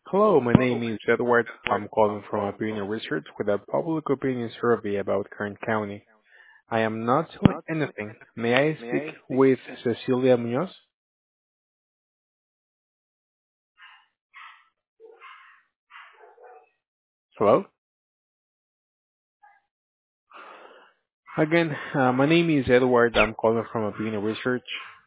Hello, my name is Edward. I'm calling from Opinion Research with a public opinion survey about Kern County. I am not selling anything. May I speak with Cecilia Munoz? Hello? Again, my name is Edward. I'm calling from Opinion Research.